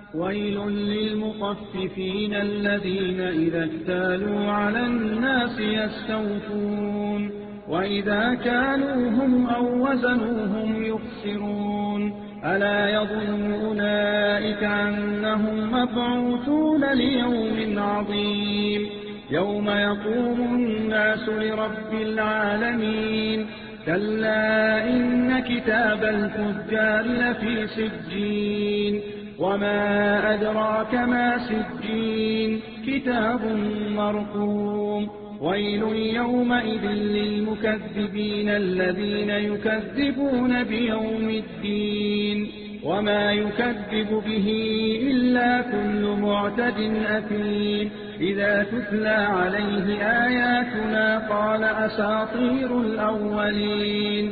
ويل للمطففين الذين إذا اكتالوا على الناس يستوفون وإذا كالوهم أو وزنوهم يخسرون ألا يظن أولئك أنهم مبعوثون ليوم عظيم يوم يقوم الناس لرب العالمين كلا إن كتاب الفجار لفي سجين وما أدراك ما سجين كتاب مرقوم ويل يومئذ للمكذبين الذين يكذبون بيوم الدين وما يكذب به إلا كل معتد أثيم إذا تتلى عليه آياتنا قال أساطير الأولين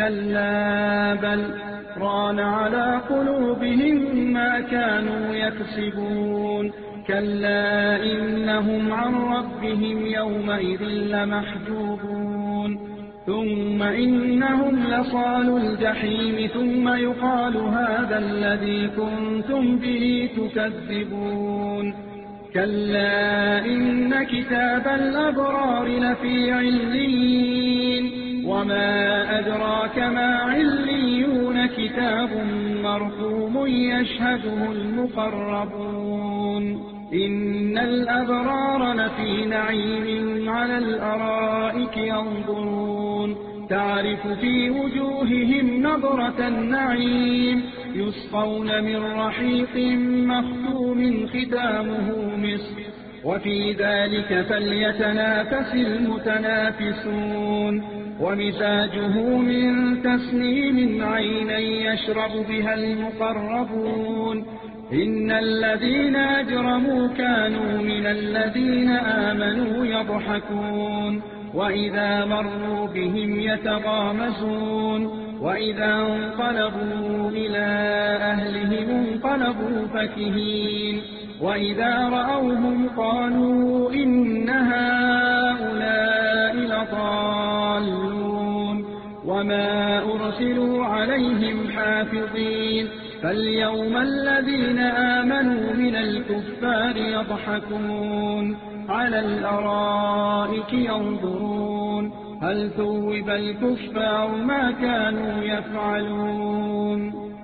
كلا بل ران على قلوبهم ما كانوا يكسبون كلا إنهم عن ربهم يومئذ لمحجوبون ثم إنهم لصالوا الجحيم ثم يقال هذا الذي كنتم به تكذبون كلا إن كتاب الأبرار لفي عليين وما أدراك ما عليون كتاب مرقوم يشهده المقربون إن الأبرار لفي نعيم على الأرائك ينظرون تعرف في وجوههم نظرة النعيم يسقون من رحيق مختوم ختامه مسك وفي ذلك فليتنافس المتنافسون ومزاجه من تسنيم عينا يشرب بها المقربون إن الذين أجرموا كانوا من الذين آمنوا يضحكون وإذا مروا بهم يتغامزون وإذا انقلبوا إلى أهلهم انقلبوا فكهين وإذا رأوهم قالوا إن هؤلاء لضالون وما أرسلوا عليهم حافظين فاليوم الذين آمنوا من الكفار يضحكون على الأرائك ينظرون هل ثوب الكفار ما كانوا يفعلون